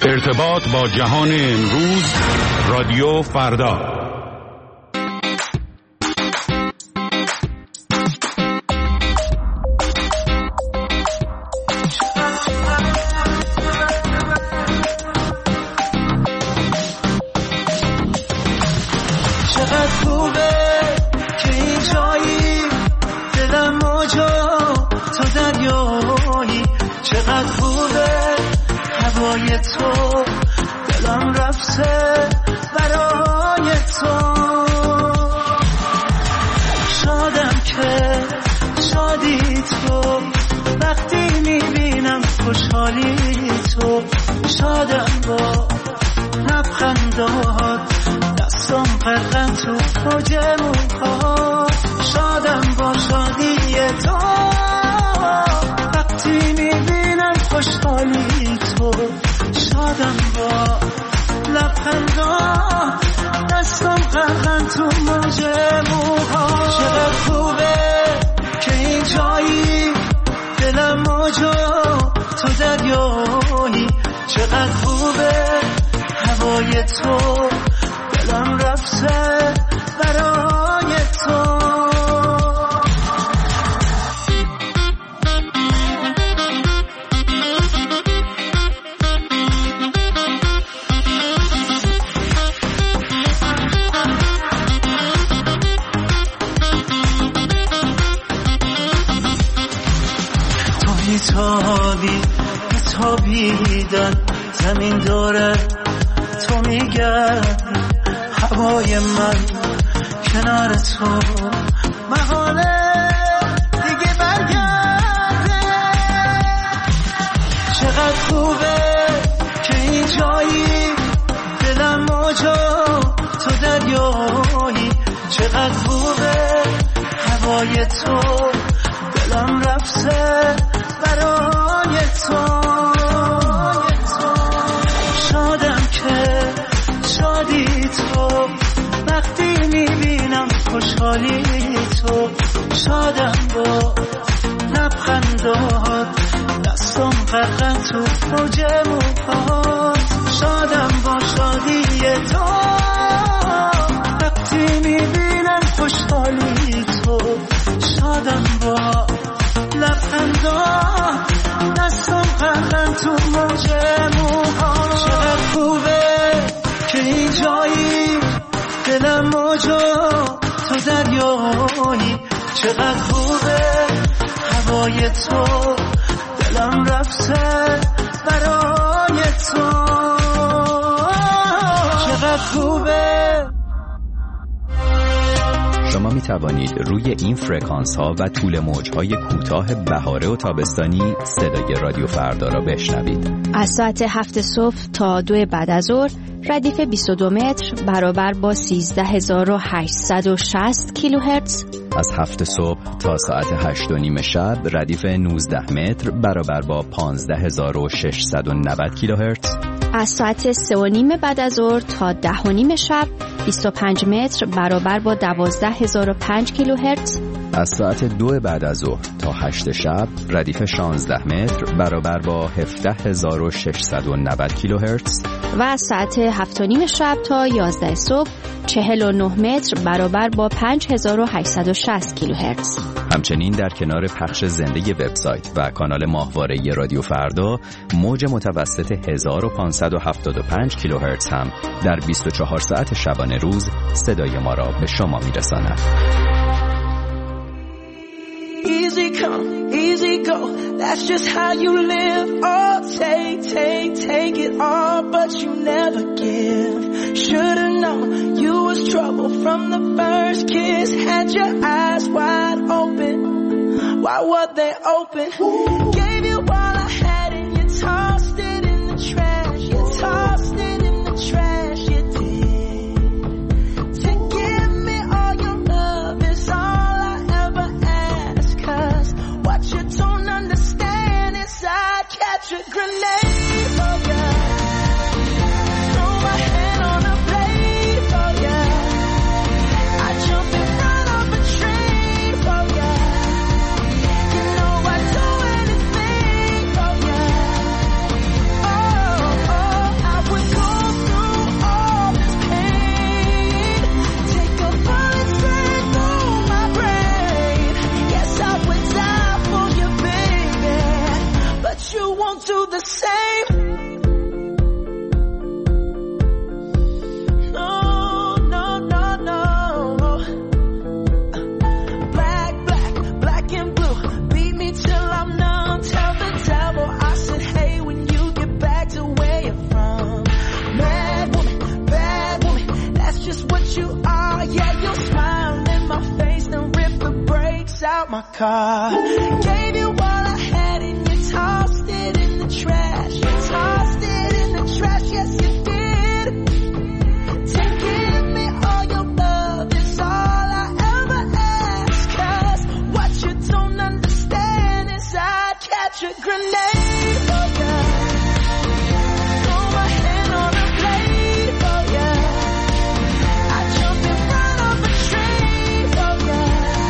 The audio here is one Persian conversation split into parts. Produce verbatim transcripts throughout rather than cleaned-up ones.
ارتباط با جهان امروز، رادیو فردا. چقدر خوبه که این جایی، دلم موجا تو دریایی. چقدر خوبه هوای تو، دلم رفته برای تو. شادم که شادی تو، وقتی میبینم خوشحالی تو. شادم با لبخندات، دستم غرقم تو موج موهات. شادم با شادی تو، وقتی میبینم خوشحالی تو. شادم با لبخندات، دستم غرقم تو موج موهات. چقدر خوبه که این جایی، دلم موجا تو دریایی. چقدر خوبه هوای تو، دلم رفته برای تو. تو میتابی تابیدن، زمین داره تو میگردی. هوای من کنار تو، محاله دیگه برگرده. چقدر خوبه که این جایی، دلم موجا تو دریایی. چقدر خوبه هوای تو، دلم رفته برای تو. شادم که شادی تو، وقتی میبینم خوشحالی تو. شادم با لبخندات، دستم غرقم تو موج موهات. شادم با شادی تو، وقتی میبینم خوشحالی تو. شادم با لبخندات، دستم غرقم تو موج موهات. چقدر خوبه که این جایی، دلم موجا تو دریایی. چقدر خوبه هوای تو، دلم رفته برای تو. چقدر خوبه. شما می توانید روی این فرکانس ها و طول موج های کوتاه بهاره و تابستانی صدای رادیو فردا را بشنوید. از ساعت هفت صبح تا دو بعد از ظهر ردیف بیست و دو متر برابر با سیزده هزار و هشتصد و شصت کیلوهرتز. از هفت صبح تا ساعت هشت و نیم شب ردیف نوزده متر برابر با پانزده هزار و ششصد و نود کیلوهرتز. از ساعت سه و نیم بعد از ظهر تا ده و نیم شب بیست و پنج متر برابر با دوازده هزار و پنج کیلوهرتز. از ساعت دو بعد از ظهر تا هشت شب ردیف شانزده متر برابر با هفده هزار و ششصد و نود کیلوهرتز. و از ساعت هفت و نیم شب تا یازده صبح چهل و نه متر برابر با پنج هزار و هشتصد و شصت کیلوهرتز. همچنین در کنار پخش زنده وبسایت و کانال ماهواره رادیو فردا، موج متوسط هزار و پانصد و هفتاد و پنج کیلوهرتز هم در بیست و چهار ساعت شبانه روز صدای ما را به شما میرساند. Easy come, easy go, that's just how you live. Oh, take, take, take it all, but you never give. Should've known you was trouble from the first kiss. Had your eyes wide open, why were they open? Gave you all I had and you tossed it in the trash. You tossed it in the trash, you did. To give me all your love is all I ever ask. Cause what you don't understand is I'd catch a grenade for ya. Throw my hand on a blade for ya. I'd jump in front of a train for ya. You know I'd do anything the same. Out my car, gave you all I had and you tossed it in the trash. You tossed it in the trash, yes you did. Taking me all your love is all I ever ask. Cause what you don't understand is I'd catch a grenade for ya. Throw my hand on the blade for ya. I'd jump in front of a train for ya.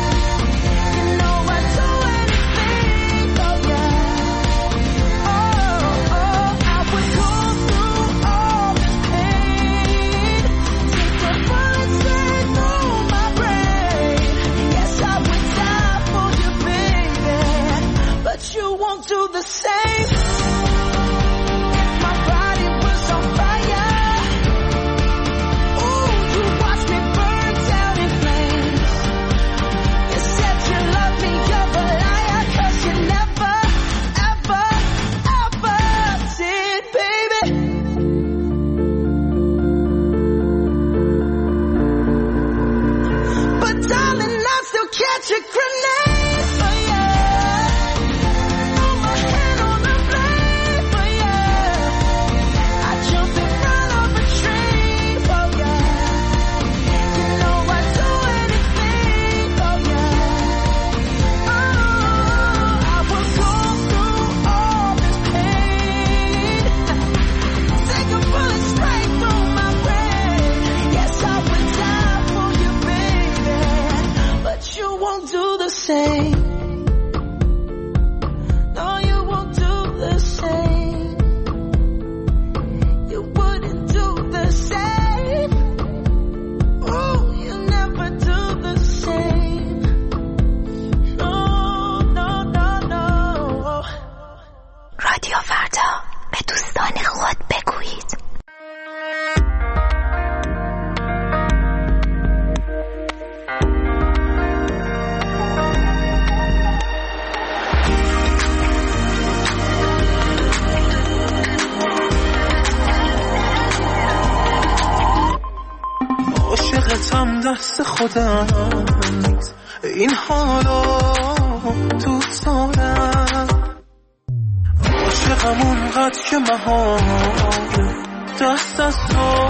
You won't do the same. If my body was on fire, ooh, you watch me burn down in flames. You said you love me, you're a liar, cause you never, ever, ever did, baby. But darling, I still catch a grenade for you. Same. No, you won't do the same. You wouldn't do the same. Oh, you never do the same. No, no, no, no. رادیو فردا، به دوستان خود بگویید. عاشقتم دست خودم نیست، این حالا دوست دارم. عاشقم اونقدر که مهار دست از تو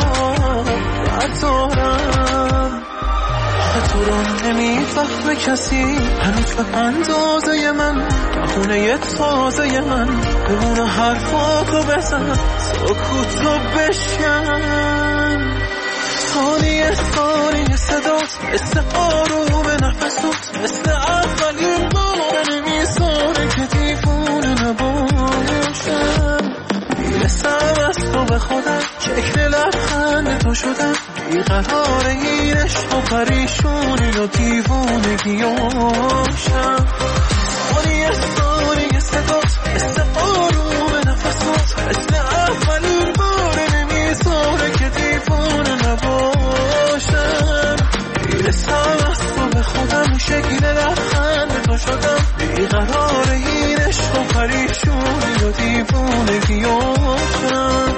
بردارم. آخه تو رو نمیفهمه کسی هنوز به اندازه من، خونه تازه من بمونه حرفاتو بزن، سکوتو بشکن. ثانیه ثانیه صدات مثل آروم نفسات، مثل اولین بار نمیذاره که دیوونه نباشم. میرسم از تو به خودم، شکل لبخند تو شدم، بیقرار این عشق و پریشونی و دیوونگیاشم. ثانیه ثانیه صدات مثل آروم نفسات، مثل اولین بار نمیذاره که دیوونه نباشم. میرسم از تو به خودم، شکل لبخند تو شدم، بیقرار این عشق و پریشونی و دیوونگیاشم.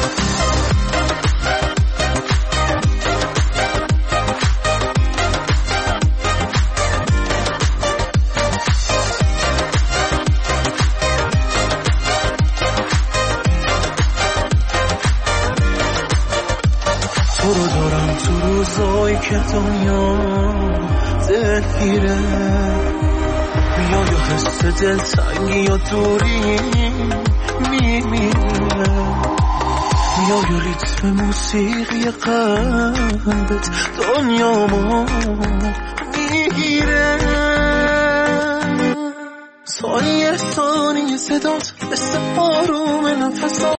تو رو دارم تو روزایی که دنیا دلگیره، میای و حس دلتنگی یا دوری میمیره، میای و ریتم موسیقی قلبت دنیامو میگیره. ثانیه ثانیه صدات مثل آروم نفسات،